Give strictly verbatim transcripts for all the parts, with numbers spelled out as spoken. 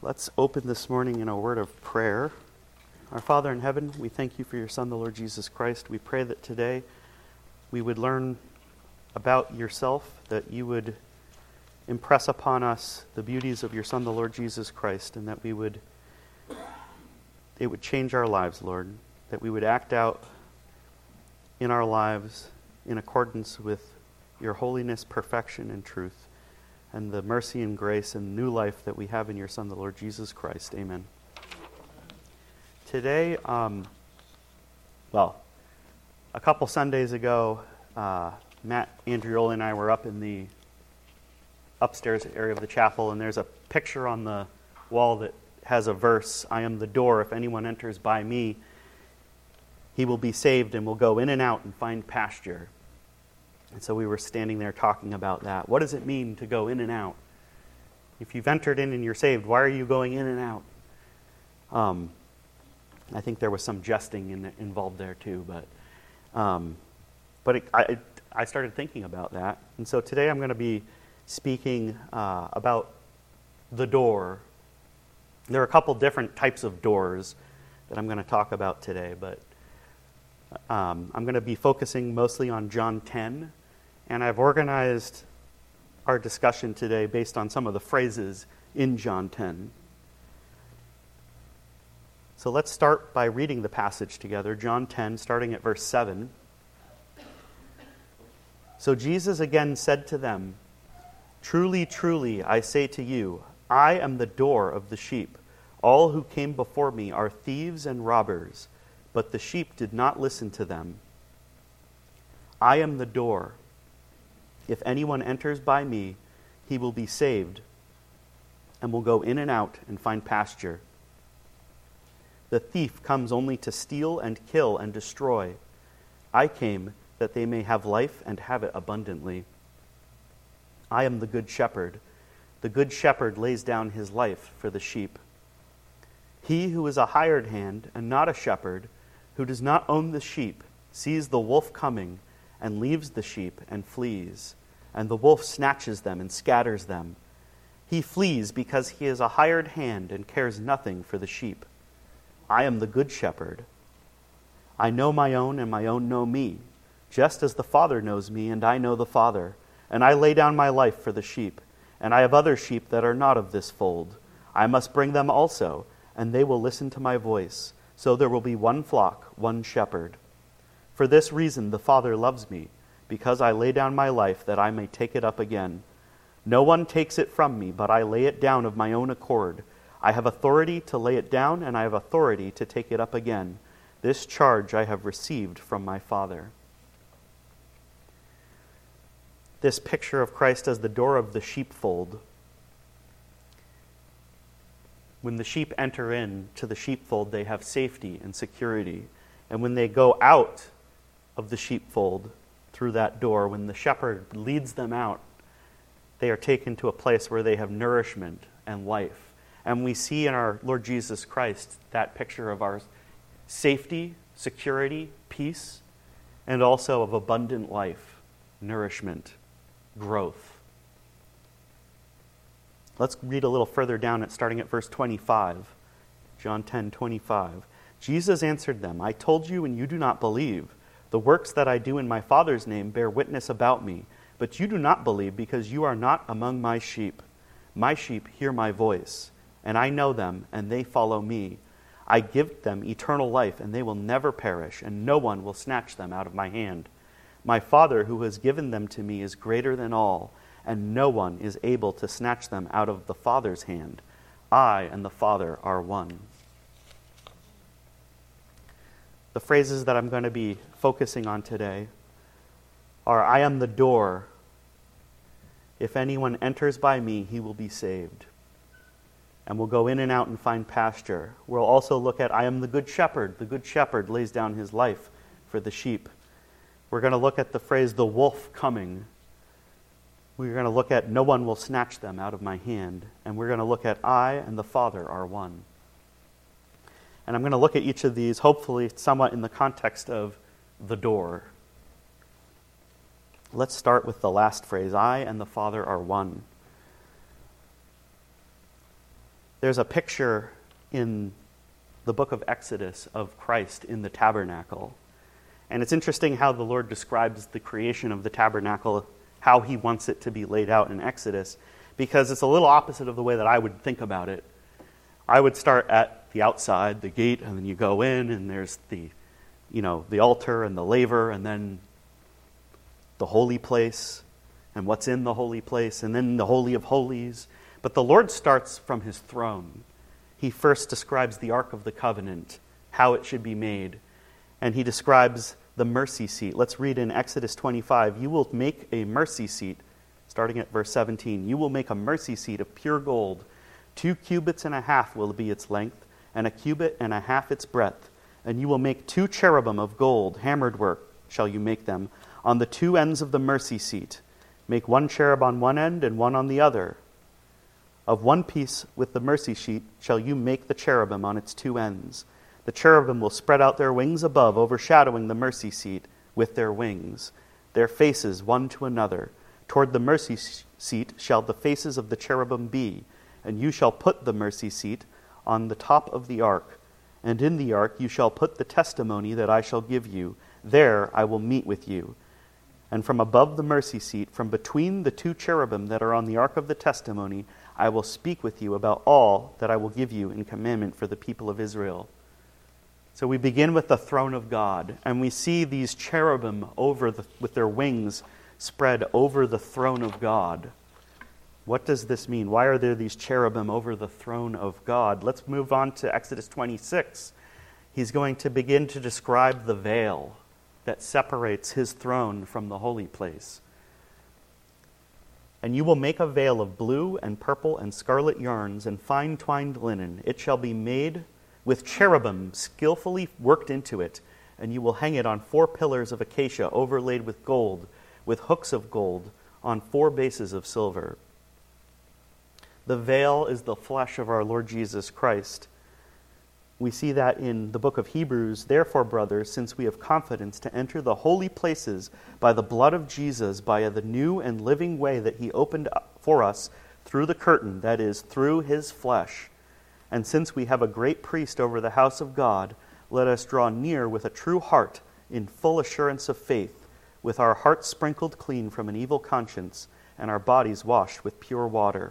Let's open this morning in a word of prayer. Our Father in heaven, we thank you for your Son, the Lord Jesus Christ. We pray that today we would learn about yourself, that you would impress upon us the beauties of your Son, the Lord Jesus Christ, and that we would, it would change our lives, Lord, that we would act out in our lives in accordance with your holiness, perfection, and truth, and the mercy and grace and new life that we have in your Son, the Lord Jesus Christ. Amen. Today, um, well, a couple Sundays ago, uh, Matt Andrioli and I were up in the upstairs area of the chapel, and there's a picture on the wall that has a verse, "I am the door. If anyone enters by me, he will be saved and will go in and out and find pasture." And so we were standing there talking about that. What does it mean to go in and out? If you've entered in and you're saved, why are you going in and out? Um, I think there was some jesting in, involved there too, but um, but it, I, I started thinking about that. And so today I'm going to be speaking uh, about the door. There are a couple different types of doors that I'm going to talk about today, but um, I'm going to be focusing mostly on John ten. And I've organized our discussion today based on some of the phrases in John ten. So let's start by reading the passage together, John ten, starting at verse seven. So Jesus again said to them, "Truly, truly, I say to you, I am the door of the sheep. All who came before me are thieves and robbers, but the sheep did not listen to them. I am the door. If anyone enters by me, he will be saved and will go in and out and find pasture. The thief comes only to steal and kill and destroy. I came that they may have life and have it abundantly. I am the good shepherd. The good shepherd lays down his life for the sheep. He who is a hired hand and not a shepherd, who does not own the sheep, sees the wolf coming and leaves the sheep and flees. And the wolf snatches them and scatters them. He flees because he is a hired hand and cares nothing for the sheep. I am the good shepherd. I know my own, and my own know me, just as the Father knows me, and I know the Father. And I lay down my life for the sheep. And I have other sheep that are not of this fold. I must bring them also, and they will listen to my voice. So there will be one flock, one shepherd. For this reason the Father loves me, because I lay down my life that I may take it up again. No one takes it from me, but I lay it down of my own accord. I have authority to lay it down, and I have authority to take it up again. This charge I have received from my Father." This picture of Christ as the door of the sheepfold. When the sheep enter in to the sheepfold, they have safety and security. And when they go out of the sheepfold, through that door, when the shepherd leads them out, they are taken to a place where they have nourishment and life. And we see in our Lord Jesus Christ that picture of our safety, security, peace, and also of abundant life, nourishment, growth. Let's read a little further down, at starting at verse twenty-five. John ten, twenty-five. Jesus answered them, "I told you, and you do not believe. The works that I do in my Father's name bear witness about me, but you do not believe because you are not among my sheep. My sheep hear my voice, and I know them, and they follow me. I give them eternal life, and they will never perish, and no one will snatch them out of my hand. My Father who has given them to me is greater than all, and no one is able to snatch them out of the Father's hand. I and the Father are one." The phrases that I'm going to be focusing on today are, "I am the door. If anyone enters by me, he will be saved and will go in and out and find pasture." We'll also look at, "I am the good shepherd. The good shepherd lays down his life for the sheep." We're going to look at the phrase, "the wolf coming." We're going to look at, "no one will snatch them out of my hand." And we're going to look at, "I and the Father are one." And I'm going to look at each of these, hopefully somewhat in the context of the door. Let's start with the last phrase, "I and the Father are one." There's a picture in the book of Exodus of Christ in the tabernacle. And it's interesting how the Lord describes the creation of the tabernacle, how he wants it to be laid out in Exodus, because it's a little opposite of the way that I would think about it. I would start at the outside, the gate, and then you go in, and there's the, you know, the altar and the laver, and then the holy place, and what's in the holy place, and then the Holy of Holies. But the Lord starts from his throne. He first describes the Ark of the Covenant, how it should be made, and he describes the mercy seat. Let's read in Exodus twenty-five. You will make a mercy seat, starting at verse seventeen. You will make a mercy seat of pure gold. Two cubits and a half will be its length, and a cubit and a half its breadth. And you will make two cherubim of gold, hammered work shall you make them, on the two ends of the mercy seat. Make one cherub on one end and one on the other. Of one piece with the mercy seat shall you make the cherubim on its two ends. The cherubim will spread out their wings above, overshadowing the mercy seat with their wings, their faces one to another. Toward the mercy seat shall the faces of the cherubim be, and you shall put the mercy seat on the top of the ark. And in the ark you shall put the testimony that I shall give you. There I will meet with you. And from above the mercy seat, from between the two cherubim that are on the ark of the testimony, I will speak with you about all that I will give you in commandment for the people of Israel. So we begin with the throne of God, and we see these cherubim over the, with their wings spread over the throne of God. What does this mean? Why are there these cherubim over the throne of God? Let's move on to Exodus twenty-six. He's going to begin to describe the veil that separates his throne from the holy place. And you will make a veil of blue and purple and scarlet yarns and fine twined linen. It shall be made with cherubim skillfully worked into it, and you will hang it on four pillars of acacia overlaid with gold, with hooks of gold, on four bases of silver. The veil is the flesh of our Lord Jesus Christ. We see that in the book of Hebrews. Therefore, brothers, since we have confidence to enter the holy places by the blood of Jesus, by the new and living way that he opened for us through the curtain, that is, through his flesh, and since we have a great priest over the house of God, let us draw near with a true heart in full assurance of faith, with our hearts sprinkled clean from an evil conscience and our bodies washed with pure water.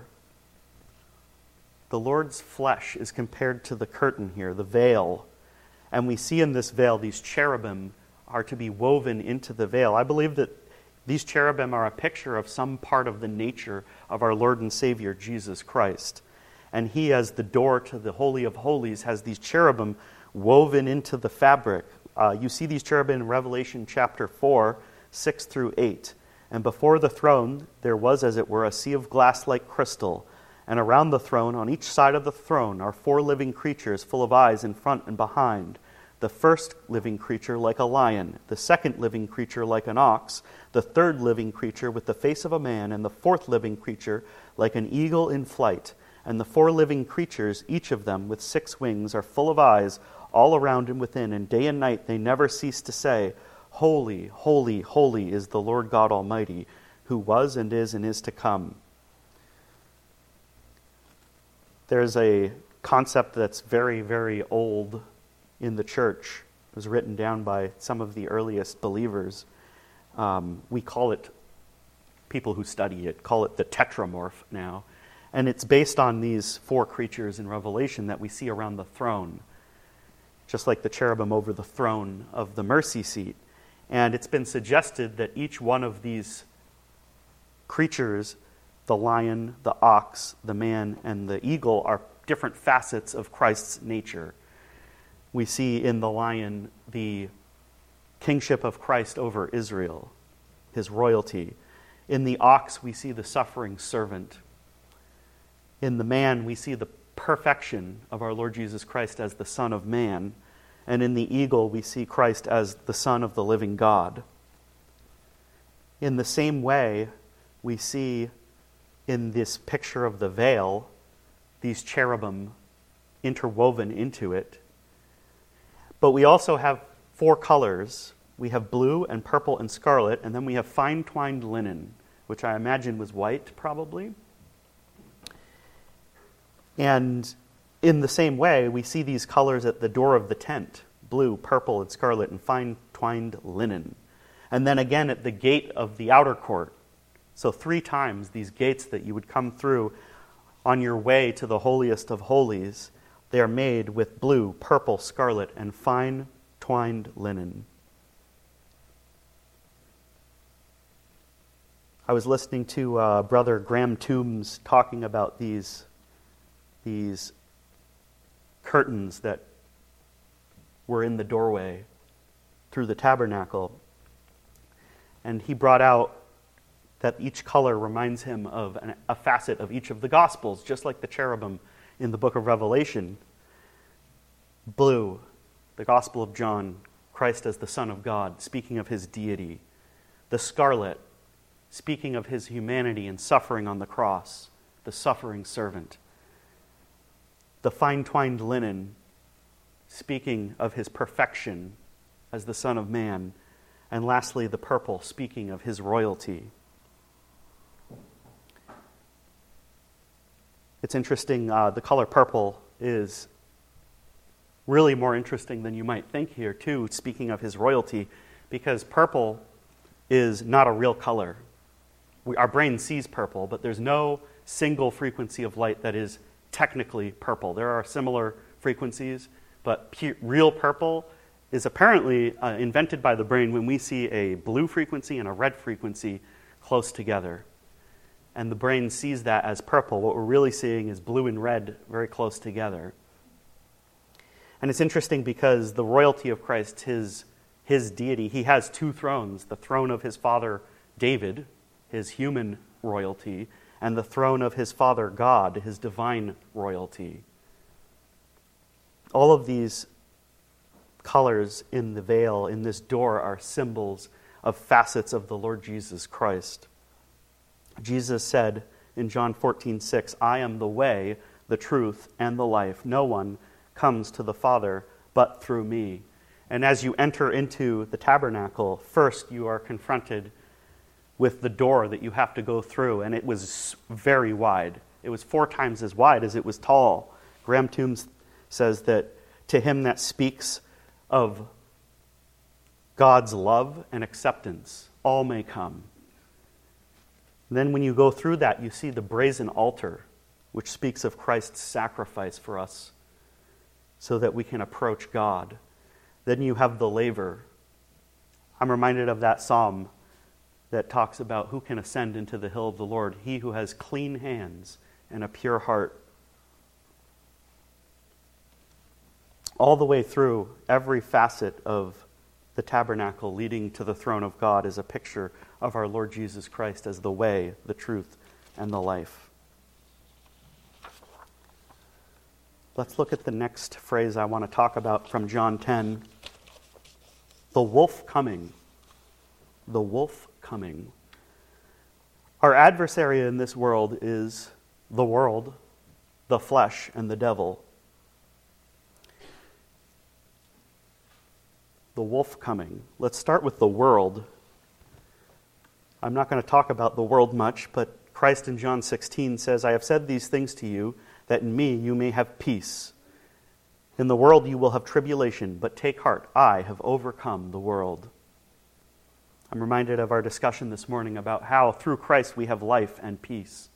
The Lord's flesh is compared to the curtain here, the veil. And we see in this veil these cherubim are to be woven into the veil. I believe that these cherubim are a picture of some part of the nature of our Lord and Savior, Jesus Christ. And he, as the door to the Holy of Holies, has these cherubim woven into the fabric. Uh, you see these cherubim in Revelation chapter four, six through eight. And before the throne there was, as it were, a sea of glass like crystal. And around the throne, on each side of the throne, are four living creatures full of eyes in front and behind. The first living creature like a lion, the second living creature like an ox, the third living creature with the face of a man, and the fourth living creature like an eagle in flight. And the four living creatures, each of them with six wings, are full of eyes all around and within, and day and night they never cease to say, Holy, holy, holy is the Lord God Almighty, who was and is and is to come. There's a concept that's very, very old in the church. It was written down by some of the earliest believers. Um, we call it, people who study it, call it the tetramorph now. And it's based on these four creatures in Revelation that we see around the throne, just like the cherubim over the throne of the mercy seat. And it's been suggested that each one of these creatures, the lion, the ox, the man, and the eagle, are different facets of Christ's nature. We see in the lion the kingship of Christ over Israel, his royalty. In the ox, we see the suffering servant. In the man, we see the perfection of our Lord Jesus Christ as the Son of Man. And in the eagle, we see Christ as the Son of the living God. In the same way, we see in this picture of the veil, these cherubim interwoven into it. But we also have four colors. We have blue and purple and scarlet, and then we have fine twined linen, which I imagine was white, probably. And in the same way, we see these colors at the door of the tent: blue, purple, and scarlet, and fine twined linen. And then again at the gate of the outer court. So three times these gates that you would come through on your way to the holiest of holies, they are made with blue, purple, scarlet, and fine twined linen. I was listening to uh, Brother Graham Toombs talking about these, these curtains that were in the doorway through the tabernacle. And he brought out that each color reminds him of an, a facet of each of the Gospels, just like the cherubim in the book of Revelation. Blue, the Gospel of John, Christ as the Son of God, speaking of his deity. The scarlet, speaking of his humanity and suffering on the cross, the suffering servant. The fine-twined linen, speaking of his perfection as the Son of Man. And lastly, the purple, speaking of his royalty. It's interesting, uh, the color purple is really more interesting than you might think here, too, speaking of his royalty, because purple is not a real color. We, our brain sees purple, but there's no single frequency of light that is technically purple. There are similar frequencies, but pu- real purple is apparently uh, invented by the brain when we see a blue frequency and a red frequency close together. And the brain sees that as purple. What we're really seeing is blue and red very close together. And it's interesting because the royalty of Christ, his, his deity, he has two thrones: the throne of his father David, his human royalty, and the throne of his father God, his divine royalty. All of these colors in the veil, in this door, are symbols of facets of the Lord Jesus Christ. Jesus said in John fourteen six, "I am the way, the truth, and the life. No one comes to the Father but through me." And as you enter into the tabernacle, first you are confronted with the door that you have to go through, and it was very wide. It was four times as wide as it was tall. Graham Toombs says that to him that speaks of God's love and acceptance, all may come. Then when you go through that, you see the brazen altar, which speaks of Christ's sacrifice for us so that we can approach God. Then you have the laver. I'm reminded of that psalm that talks about who can ascend into the hill of the Lord, he who has clean hands and a pure heart. All the way through, every facet of the tabernacle leading to the throne of God is a picture of our Lord Jesus Christ as the way, the truth, and the life. Let's look at the next phrase I want to talk about from John ten. The wolf coming. The wolf coming. Our adversary in this world is the world, the flesh, and the devil. The wolf coming. Let's start with the world. I'm not going to talk about the world much, but Christ in John sixteen says, "I have said these things to you, that in me you may have peace. In the world you will have tribulation, but take heart, I have overcome the world." I'm reminded of our discussion this morning about how through Christ we have life and peace.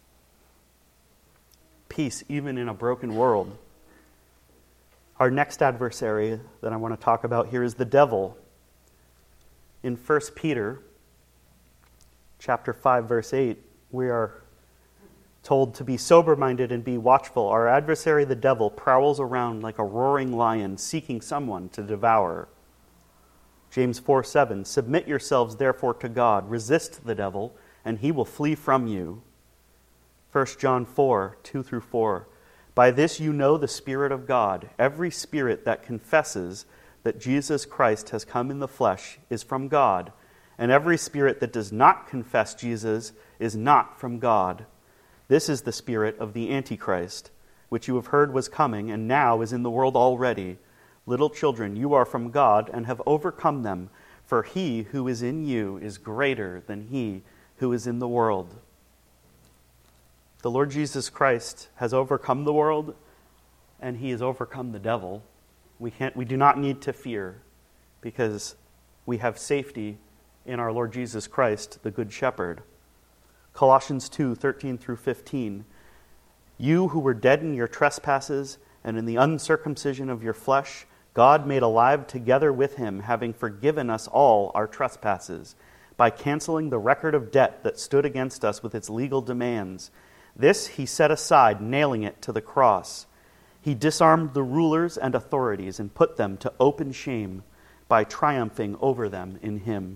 Peace even in a broken world. Our next adversary that I want to talk about here is the devil. In First Peter chapter five, verse eight, we are told to be sober-minded and be watchful. Our adversary, the devil, prowls around like a roaring lion, seeking someone to devour. James four seven, "Submit yourselves therefore to God, resist the devil, and he will flee from you." First John four two through four, "By this you know the Spirit of God. Every spirit that confesses that Jesus Christ has come in the flesh is from God, and every spirit that does not confess Jesus is not from God. This is the spirit of the Antichrist, which you have heard was coming, and now is in the world already. Little children, you are from God and have overcome them, for he who is in you is greater than he who is in the world." The Lord Jesus Christ has overcome the world, and he has overcome the devil. We can't, we do not need to fear, because we have safety in our Lord Jesus Christ, the Good Shepherd. Colossians two, thirteen through fifteen. You who were dead in your trespasses and in the uncircumcision of your flesh, God made alive together with him, having forgiven us all our trespasses, by canceling the record of debt that stood against us with its legal demands. This he set aside, nailing it to the cross. He disarmed the rulers and authorities and put them to open shame by triumphing over them in him.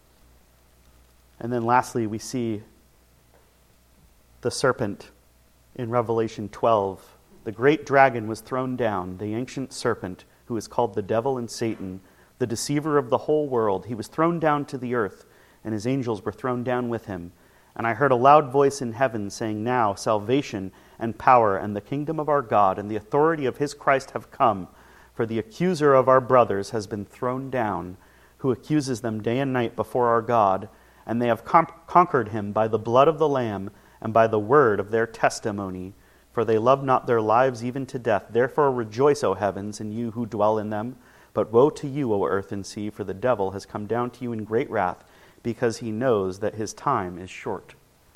And then lastly, we see the serpent in Revelation twelve. The great dragon was thrown down, the ancient serpent, who is called the devil and Satan, the deceiver of the whole world. He was thrown down to the earth, and his angels were thrown down with him. And I heard a loud voice in heaven saying, Now salvation and power and the kingdom of our God and the authority of his Christ have come, for the accuser of our brothers has been thrown down, who accuses them day and night before our God, and they have com- conquered him by the blood of the Lamb and by the word of their testimony. For they love not their lives even to death. Therefore rejoice, O heavens, and you who dwell in them. But woe to you, O earth and sea, for the devil has come down to you in great wrath, because he knows that his time is short.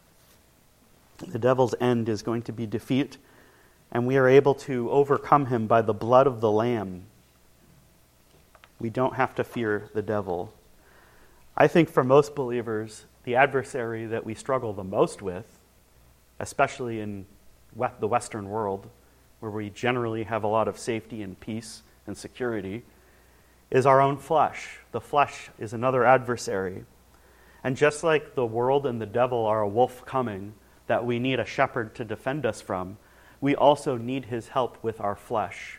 The devil's end is going to be defeat, and we are able to overcome him by the blood of the Lamb. We don't have to fear the devil. I think for most believers, the adversary that we struggle the most with, especially in the Western world, where we generally have a lot of safety and peace and security, is our own flesh. The flesh is another adversary. And just like the world and the devil are a wolf coming that we need a shepherd to defend us from, we also need his help with our flesh.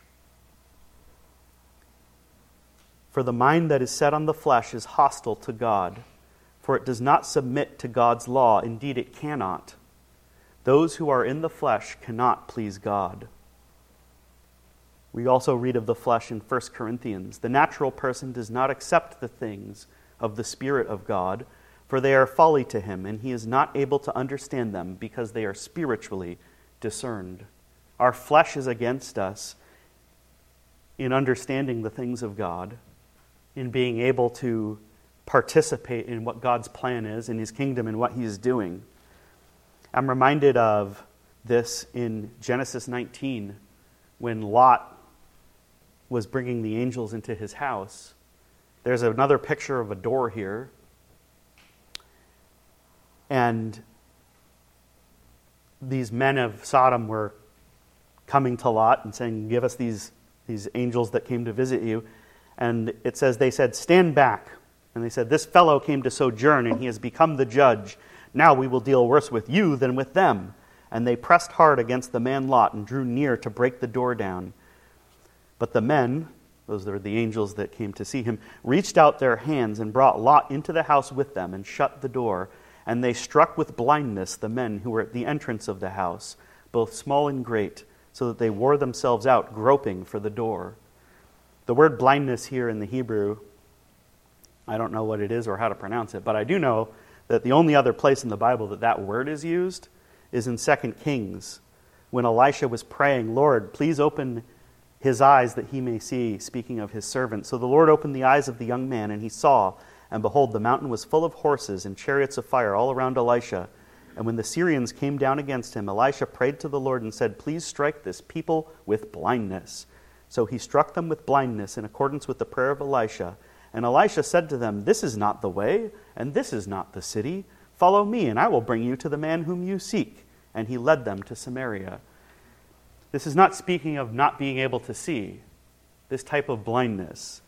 For the mind that is set on the flesh is hostile to God, for it does not submit to God's law. Indeed, it cannot. Those who are in the flesh cannot please God. We also read of the flesh in First Corinthians. The natural person does not accept the things of the Spirit of God, for they are folly to him, and he is not able to understand them because they are spiritually discerned. Our flesh is against us in understanding the things of God, in being able to participate in what God's plan is, in his kingdom, and what he is doing. I'm reminded of this in Genesis nineteen, when Lot was bringing the angels into his house. There's another picture of a door here. And these men of Sodom were coming to Lot and saying, give us these, these angels that came to visit you. And it says, they said, stand back. And they said, this fellow came to sojourn, and he has become the judge. Now we will deal worse with you than with them. And they pressed hard against the man Lot and drew near to break the door down. But the men, those are the angels that came to see him, reached out their hands and brought Lot into the house with them and shut the door. And they struck with blindness the men who were at the entrance of the house, both small and great, so that they wore themselves out groping for the door. The word blindness here in the Hebrew, I don't know what it is or how to pronounce it, but I do know that the only other place in the Bible that that word is used is in Second Kings, when Elisha was praying, Lord, please open his eyes that he may see, speaking of his servant. So the Lord opened the eyes of the young man, and he saw, and behold, the mountain was full of horses and chariots of fire all around Elisha. And when the Syrians came down against him, Elisha prayed to the Lord and said, please strike this people with blindness. So he struck them with blindness in accordance with the prayer of Elisha. And Elisha said to them, this is not the way, and this is not the city. Follow me, and I will bring you to the man whom you seek. And he led them to Samaria. This is not speaking of not being able to see, this type of blindness.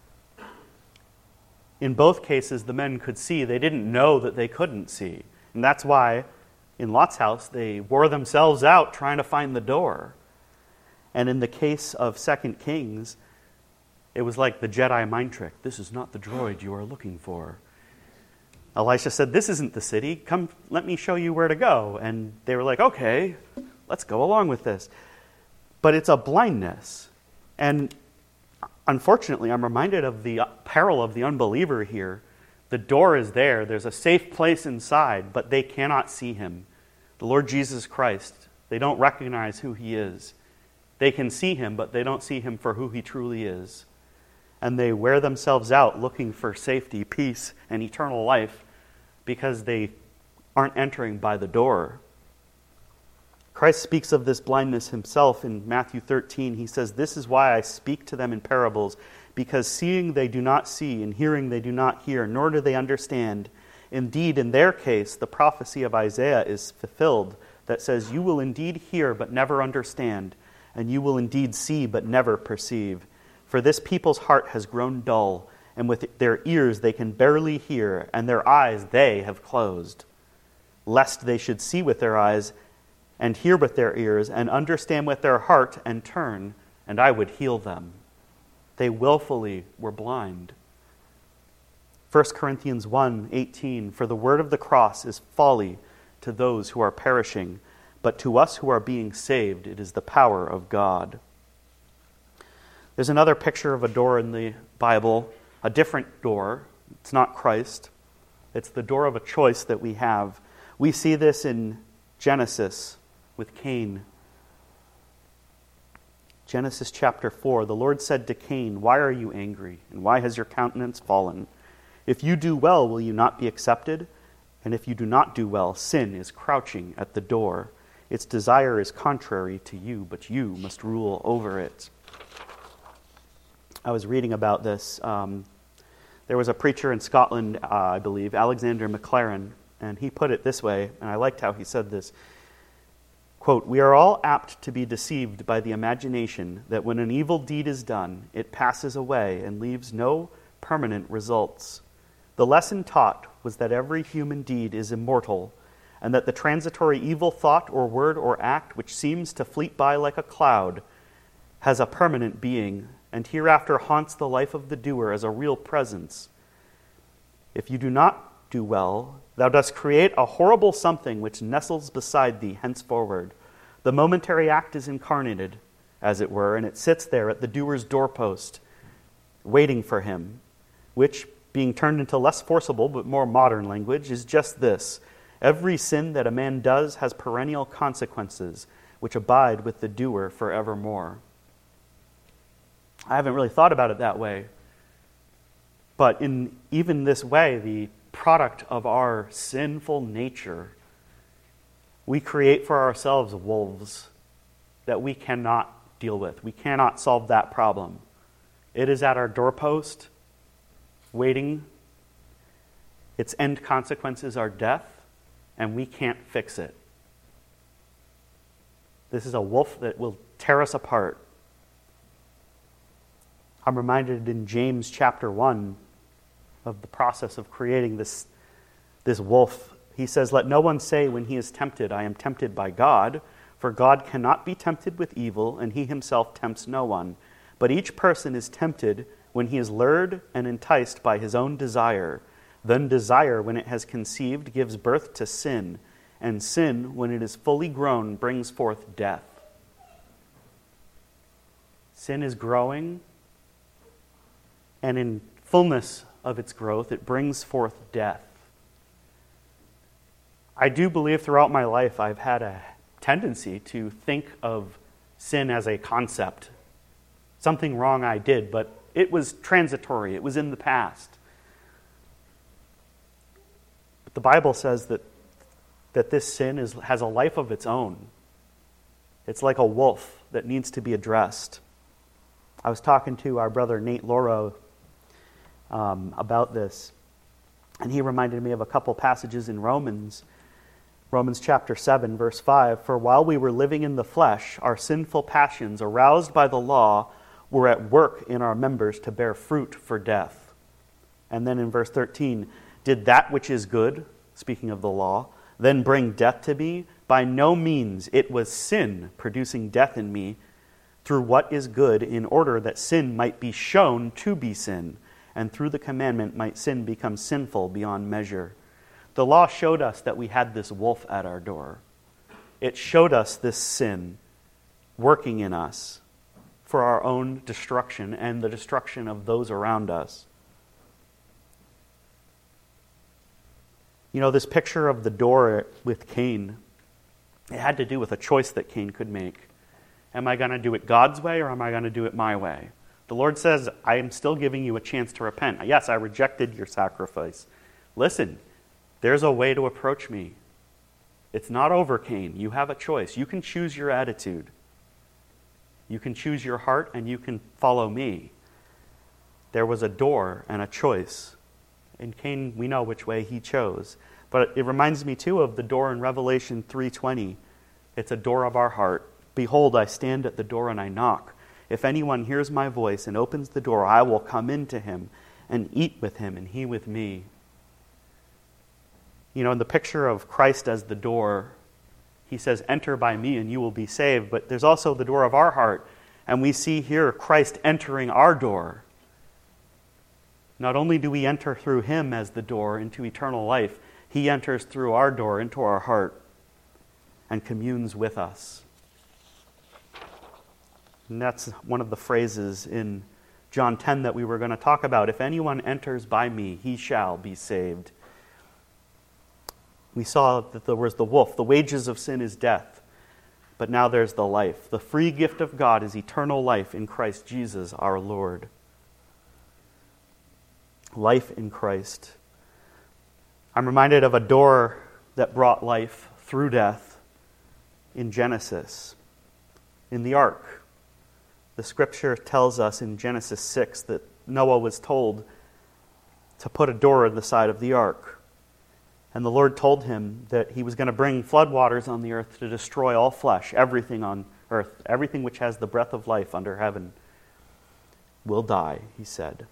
In both cases, the men could see. They didn't know that they couldn't see. And that's why in Lot's house, they wore themselves out trying to find the door. And in the case of Second Kings, it was like the Jedi mind trick. This is not the droid you are looking for. Elisha said, this isn't the city. Come, let me show you where to go. And they were like, okay, let's go along with this. But it's a blindness. And unfortunately, I'm reminded of the peril of the unbeliever here. The door is there. There's a safe place inside, but they cannot see him. the Lord Jesus Christ. They don't recognize who he is. They can see him, but they don't see him for who he truly is. And they wear themselves out looking for safety, peace, and eternal life because they aren't entering by the door. Christ speaks of this blindness himself in Matthew thirteen. He says, "This is why I speak to them in parables, because seeing they do not see, and hearing they do not hear, nor do they understand. Indeed, in their case, the prophecy of Isaiah is fulfilled, that says, you will indeed hear, but never understand, and you will indeed see, but never perceive. For this people's heart has grown dull, and with their ears they can barely hear, and their eyes they have closed, lest they should see with their eyes, and hear with their ears, and understand with their heart, and turn, and I would heal them." They willfully were blind. First Corinthians one eighteen, "For the word of the cross is folly to those who are perishing, but to us who are being saved, it is the power of God." There's another picture of a door in the Bible, a different door. It's not Christ. It's the door of a choice that we have. We see this in Genesis with Cain. Genesis chapter four, "The Lord said to Cain, 'Why are you angry, and why has your countenance fallen? If you do well, will you not be accepted? And if you do not do well, sin is crouching at the door. Its desire is contrary to you, but you must rule over it.'" I was reading about this. Um, there was a preacher in Scotland, uh, I believe, Alexander MacLaren, and he put it this way, and I liked how he said this. Quote, "We are all apt to be deceived by the imagination that when an evil deed is done, it passes away and leaves no permanent results. The lesson taught was that every human deed is immortal, and that the transitory evil thought or word or act which seems to fleet by like a cloud has a permanent being, and hereafter haunts the life of the doer as a real presence. If you do not do well, thou dost create a horrible something which nestles beside thee henceforward. The momentary act is incarnated, as it were, and it sits there at the doer's doorpost, waiting for him, which, being turned into less forcible but more modern language, is just this: every sin that a man does has perennial consequences, which abide with the doer forevermore." I haven't really thought about it that way, but in even this way, the product of our sinful nature, we create for ourselves wolves that we cannot deal with. We cannot solve that problem. It is at our doorpost, waiting. Its end consequences are death, and we can't fix it. This is a wolf that will tear us apart. I'm reminded in James chapter one of the process of creating this, this wolf. He says, "Let no one say when he is tempted, 'I am tempted by God,' for God cannot be tempted with evil, and he himself tempts no one. But each person is tempted when he is lured and enticed by his own desire. Then desire, when it has conceived, gives birth to sin, and sin, when it is fully grown, brings forth death." Sin is growing, and in fullness of its growth, it brings forth death. I do believe throughout my life I've had a tendency to think of sin as a concept, something wrong I did, but it was transitory, it was in the past. But the Bible says that, that this sin is, has a life of its own. It's like a wolf that needs to be addressed. I was talking to our brother Nate Loro um, about this, and he reminded me of a couple passages in Romans. Romans chapter seven, verse five, "For while we were living in the flesh, our sinful passions, aroused by the law, were at work in our members to bear fruit for death." And then in verse thirteen, "Did that which is good," speaking of the law, "then bring death to me? By no means. It was sin producing death in me through what is good, in order that sin might be shown to be sin, and through the commandment might sin become sinful beyond measure." The law showed us that we had this wolf at our door. It showed us this sin working in us for our own destruction and the destruction of those around us. You know, this picture of the door with Cain, It had to do with a choice that Cain could make. Am I going to do it God's way or am I going to do it my way? The Lord says, I am still giving you a chance to repent. Yes, I rejected your sacrifice. Listen, there's a way to approach me. It's not over, Cain. You have a choice. You can choose your attitude. You can choose your heart and you can follow me. There was a door and a choice. And Cain, we know which way he chose. But it reminds me too of the door in Revelation three twenty. It's a door of our heart. Behold, I stand at the door and I knock. If anyone hears my voice and opens the door, I will come into him and eat with him and he with me. You know, in the picture of Christ as the door, he says, enter by me and you will be saved. But there's also the door of our heart. And we see here Christ entering our door. Not only do we enter through him as the door into eternal life, he enters through our door into our heart and communes with us. And that's one of the phrases in John ten that we were going to talk about. If anyone enters by me, he shall be saved. We saw that there was the wolf. The wages of sin is death. But now there's the life. The free gift of God is eternal life in Christ Jesus our Lord. Life in Christ. I'm reminded of a door that brought life through death in Genesis, in the ark. The scripture tells us in Genesis six that Noah was told to put a door in the side of the ark. And the Lord told him that he was going to bring floodwaters on the earth to destroy all flesh, everything on earth, everything which has the breath of life under heaven will die, he said.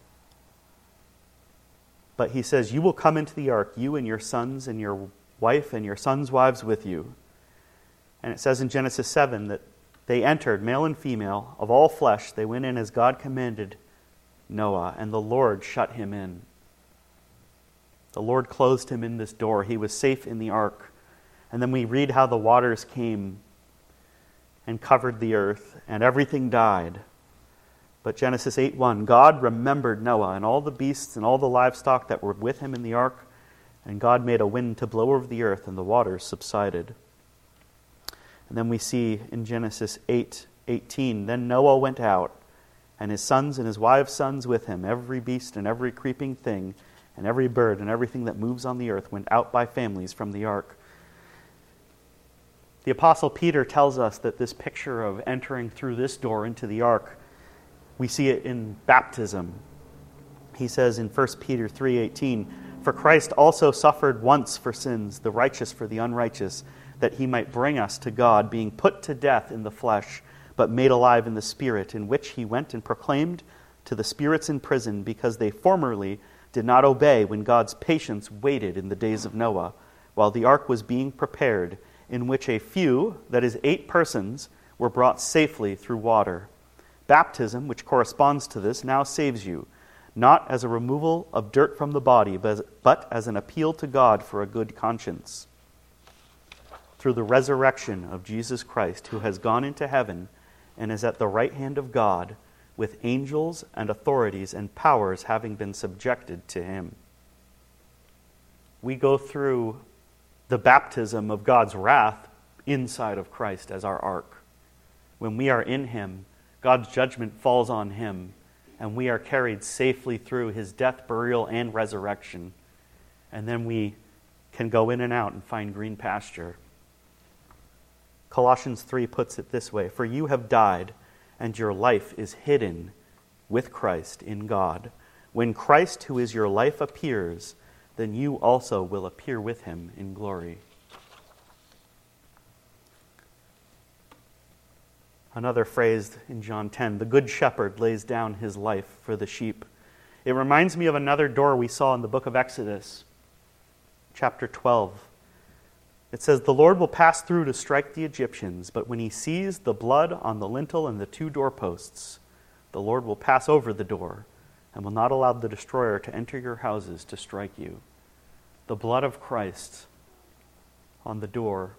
But he says, you will come into the ark, you and your sons and your wife and your sons' wives with you. And it says in Genesis seven that they entered, male and female, of all flesh. They went in as God commanded Noah, and the Lord shut him in. The Lord closed him in this door. He was safe in the ark. And then we read how the waters came and covered the earth, and everything died. But Genesis eight one, God remembered Noah and all the beasts and all the livestock that were with him in the ark, and God made a wind to blow over the earth, and the waters subsided. And then we see in Genesis eight eighteen, then Noah went out, and his sons and his wives' sons with him, every beast and every creeping thing, and every bird and everything that moves on the earth went out by families from the ark. The Apostle Peter tells us that this picture of entering through this door into the ark, we see it in baptism. He says in First Peter three eighteen, for Christ also suffered once for sins, the righteous for the unrighteous, that he might bring us to God, being put to death in the flesh, but made alive in the Spirit, in which he went and proclaimed to the spirits in prison, because they formerly did not obey when God's patience waited in the days of Noah, while the ark was being prepared, in which a few, that is eight persons, were brought safely through water. Baptism, which corresponds to this, now saves you, not as a removal of dirt from the body, but as an appeal to God for a good conscience. Through the resurrection of Jesus Christ, who has gone into heaven and is at the right hand of God, with angels and authorities and powers having been subjected to him. We go through the baptism of God's wrath inside of Christ as our ark. When we are in him, God's judgment falls on him, and we are carried safely through his death, burial, and resurrection. And then we can go in and out and find green pasture. Colossians three puts it this way, for you have died, and your life is hidden with Christ in God. When Christ, who is your life, appears, then you also will appear with him in glory. Another phrase in John ten, the good shepherd lays down his life for the sheep. It reminds me of another door we saw in the book of Exodus, chapter twelve. It says, the Lord will pass through to strike the Egyptians, but when he sees the blood on the lintel and the two doorposts, the Lord will pass over the door and will not allow the destroyer to enter your houses to strike you. The blood of Christ on the door.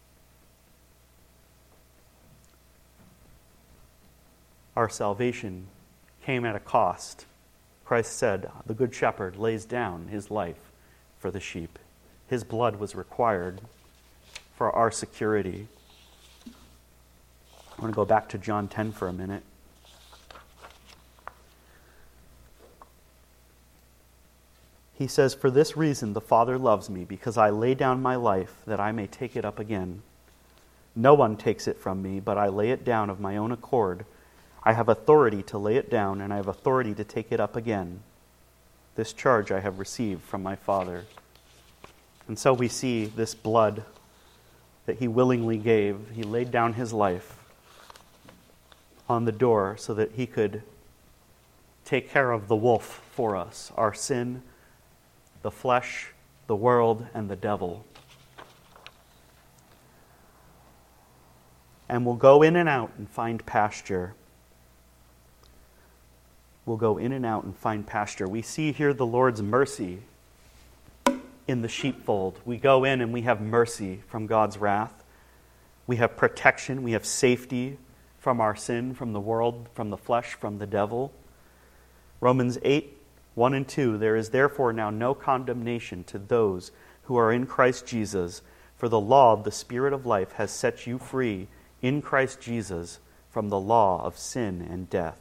Our salvation came at a cost. Christ said, the good shepherd lays down his life for the sheep. His blood was required. for our security. I want to go back to John ten for a minute. He says, "For this reason the Father loves me, because I lay down my life that I may take it up again. No one takes it from me, but I lay it down of my own accord. I have authority to lay it down, and I have authority to take it up again. This charge I have received from my Father." And so we see this blood that he willingly gave. He laid down his life on the door so that he could take care of the wolf for us, our sin, the flesh, the world, and the devil. And we'll go in and out and find pasture. We'll go in and out and find pasture. We see here the Lord's mercy in the sheepfold. We go in and we have mercy from God's wrath. We have protection. We have safety from our sin, from the world, from the flesh, from the devil. Romans eight, one and two, "There is therefore now no condemnation to those who are in Christ Jesus, for the law of the Spirit of life has set you free in Christ Jesus from the law of sin and death."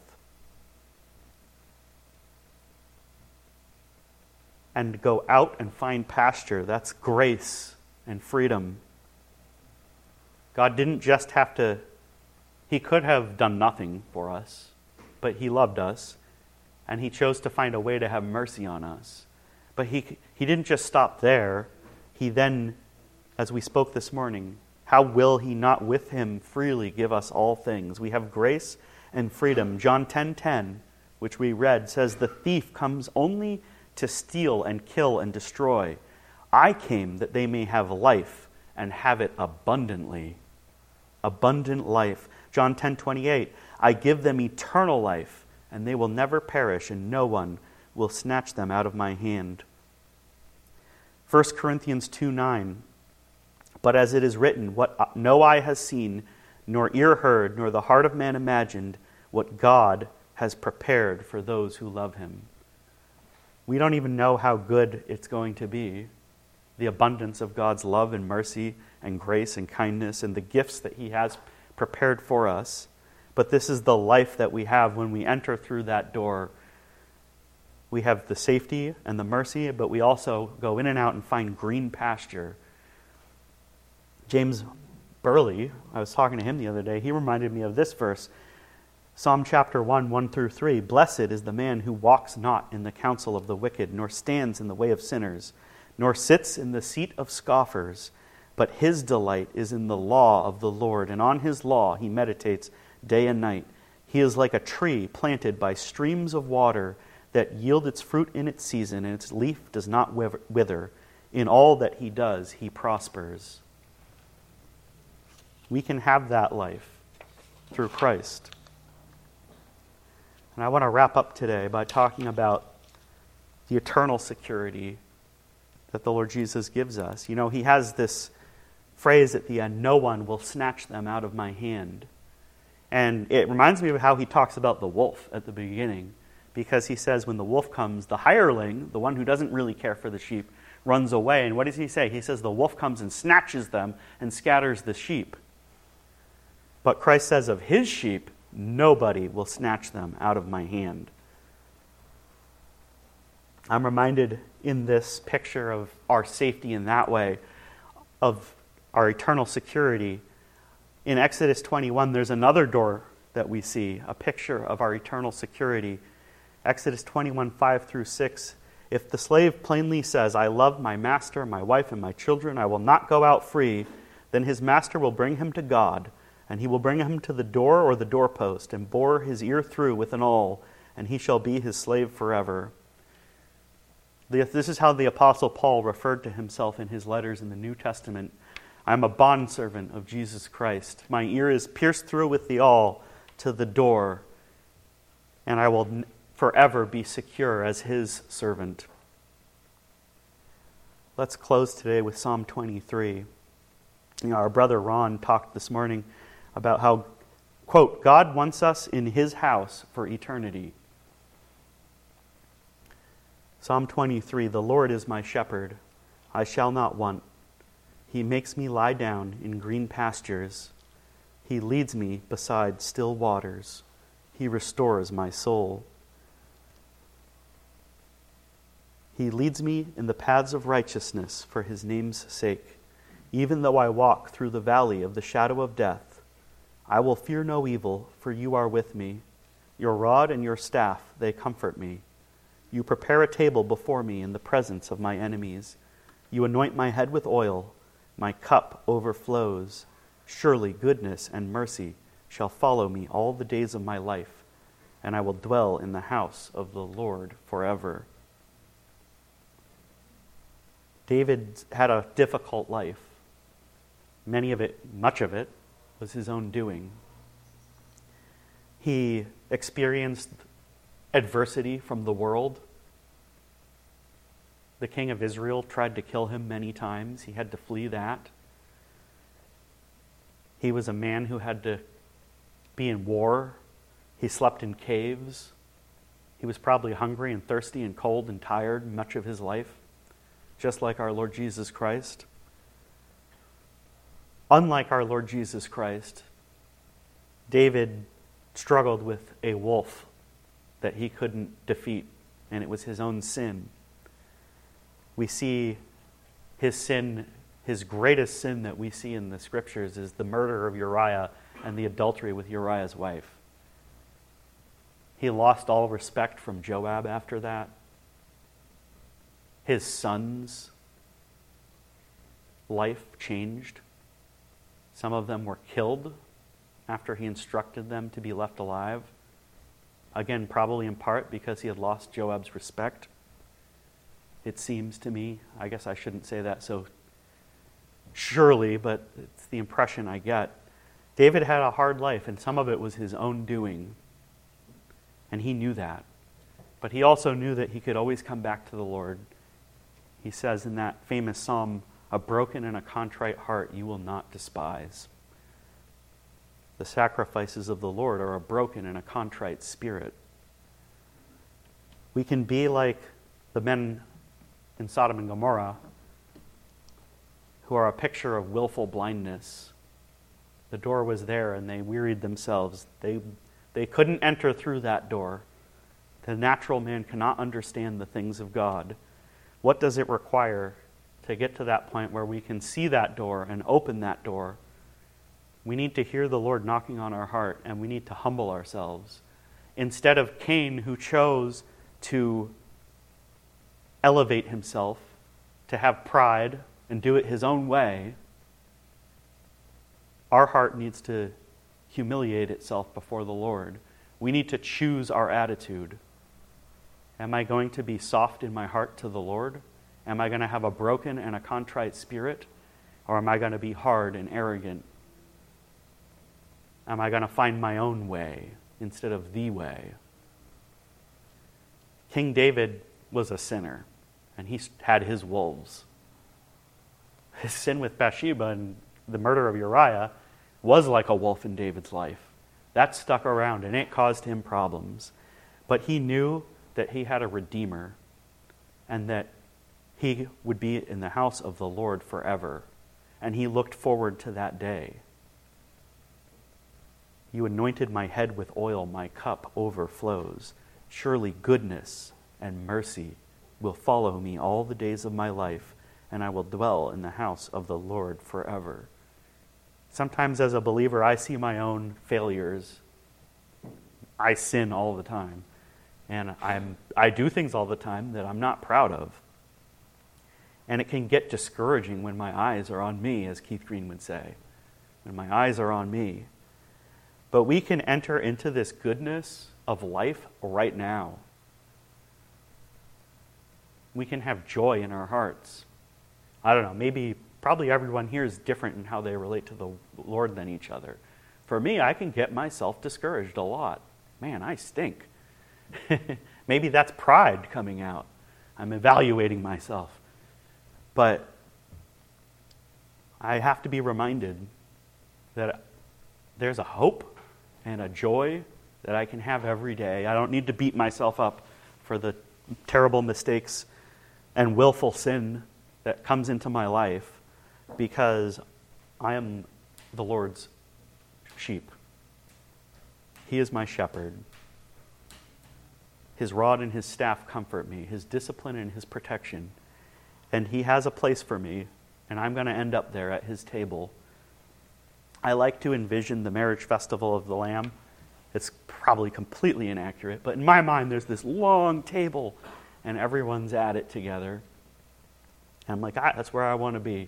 And go out and find pasture. That's grace and freedom. God didn't just have to, he could have done nothing for us, but he loved us, and he chose to find a way to have mercy on us. But he, he didn't just stop there. He then, as we spoke this morning, how will he not with him freely give us all things? We have grace and freedom. John ten ten, which we read, says, "The thief comes only to steal and kill and destroy. I came that they may have life and have it abundantly." Abundant life. John ten twenty-eight, "I give them eternal life, and they will never perish, and no one will snatch them out of my hand." First Corinthians two nine, "But as it is written, what no eye has seen, nor ear heard, nor the heart of man imagined, what God has prepared for those who love him." We don't even know how good it's going to be. The abundance of God's love and mercy and grace and kindness and the gifts that he has prepared for us. But this is the life that we have when we enter through that door. We have the safety and the mercy, but we also go in and out and find green pasture. James Burley, I was talking to him the other day, he reminded me of this verse. Psalm chapter one, one through three, "Blessed is the man who walks not in the counsel of the wicked, nor stands in the way of sinners, nor sits in the seat of scoffers, but his delight is in the law of the Lord, and on his law he meditates day and night. He is like a tree planted by streams of water that yield its fruit in its season, and its leaf does not wither. In all that he does, he prospers." We can have that life through Christ. And I want to wrap up today by talking about the eternal security that the Lord Jesus gives us. You know, he has this phrase at the end, "No one will snatch them out of my hand." And it reminds me of how he talks about the wolf at the beginning, because he says when the wolf comes, the hireling, the one who doesn't really care for the sheep, runs away. And what does he say? He says the wolf comes and snatches them and scatters the sheep. But Christ says of his sheep, nobody will snatch them out of my hand. I'm reminded in this picture of our safety in that way, of our eternal security. In Exodus twenty-one, there's another door that we see, a picture of our eternal security. Exodus twenty-one, five through six, "If the slave plainly says, 'I love my master, my wife, and my children, I will not go out free,' then his master will bring him to God, and he will bring him to the door or the doorpost, and bore his ear through with an awl, and he shall be his slave forever." This is how the Apostle Paul referred to himself in his letters in the New Testament. "I'm a bondservant of Jesus Christ. My ear is pierced through with the awl to the door, and I will forever be secure as his servant." Let's close today with Psalm twenty-three. You know, our brother Ron talked this morning about how, quote, "God wants us in his house for eternity." Psalm twenty-three, "The Lord is my shepherd, I shall not want. He makes me lie down in green pastures. He leads me beside still waters. He restores my soul. He leads me in the paths of righteousness for his name's sake. Even though I walk through the valley of the shadow of death, I will fear no evil, for you are with me. Your rod and your staff, they comfort me. You prepare a table before me in the presence of my enemies. You anoint my head with oil. My cup overflows. Surely goodness and mercy shall follow me all the days of my life, and I will dwell in the house of the Lord forever. David had a difficult life. Many of it, much of it, was his own doing. He experienced adversity from the world. The king of Israel tried to kill him many times. He had to flee that. He was a man who had to be in war. He slept in caves. He was probably hungry and thirsty and cold and tired much of his life, just like our Lord Jesus Christ. Unlike our Lord Jesus Christ, David struggled with a wolf that he couldn't defeat, and it was his own sin. We see his sin, his greatest sin that we see in the scriptures is the murder of Uriah and the adultery with Uriah's wife. He lost all respect from Joab after that. His son's life changed. Some of them were killed after he instructed them to be left alive. Again, probably in part because he had lost Joab's respect. It seems to me, I guess I shouldn't say that so surely, but it's the impression I get. David had a hard life, and some of it was his own doing. And he knew that. But he also knew that he could always come back to the Lord. He says in that famous psalm, "A broken and a contrite heart you will not despise." The sacrifices of the Lord are a broken and a contrite spirit. We can be like the men in Sodom and Gomorrah, who are a picture of willful blindness. The door was there and they wearied themselves. They, they couldn't enter through that door. The natural man cannot understand the things of God. What does it require to get to that point where we can see that door and open that door? We need to hear the Lord knocking on our heart, and we need to humble ourselves. Instead of Cain, who chose to elevate himself, to have pride and do it his own way, our heart needs to humiliate itself before the Lord. We need to choose our attitude. Am I going to be soft in my heart to the Lord? Am I going to have a broken and a contrite spirit? Or am I going to be hard and arrogant? Am I going to find my own way instead of the way? King David was a sinner, and he had his wolves. His sin with Bathsheba and the murder of Uriah was like a wolf in David's life. That stuck around, and it caused him problems. But he knew that he had a Redeemer, and that he would be in the house of the Lord forever. And he looked forward to that day. You anointed my head with oil, my cup overflows. Surely goodness and mercy will follow me all the days of my life, and I will dwell in the house of the Lord forever. Sometimes as a believer, I see my own failures. I sin all the time. And I'm, I do things all the time that I'm not proud of. And it can get discouraging when my eyes are on me, as Keith Green would say. When my eyes are on me. But we can enter into this goodness of life right now. We can have joy in our hearts. I don't know, maybe, probably everyone here is different in how they relate to the Lord than each other. For me, I can get myself discouraged a lot. Man, I stink. Maybe that's pride coming out. I'm evaluating myself. But I have to be reminded that there's a hope and a joy that I can have every day. I don't need to beat myself up for the terrible mistakes and willful sin that comes into my life. because I am the Lord's sheep. He is my shepherd. His rod and his staff comfort me, his discipline and his protection. And he has a place for me, and I'm going to end up there at his table. I like to envision the marriage festival of the Lamb. It's probably completely inaccurate, but in my mind there's this long table, and everyone's at it together. And I'm like, ah, that's where I want to be.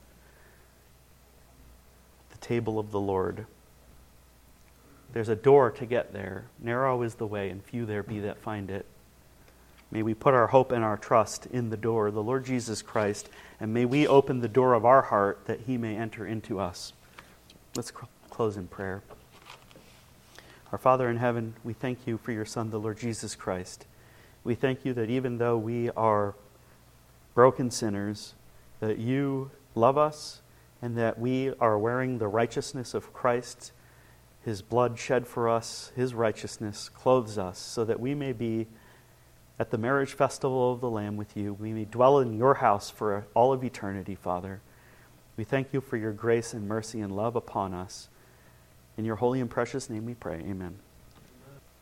The table of the Lord. There's a door to get there. Narrow is the way, and few there be that find it. May we put our hope and our trust in the door, the Lord Jesus Christ, and may we open the door of our heart that he may enter into us. Let's cr- close in prayer. Our Father in heaven, we thank you for your Son, the Lord Jesus Christ. We thank you that even though we are broken sinners, that you love us and that we are wearing the righteousness of Christ. His blood shed for us, his righteousness clothes us so that we may be at the marriage festival of the Lamb with you. We may dwell in your house for all of eternity, Father. We thank you for your grace and mercy and love upon us. In your holy and precious name we pray. Amen.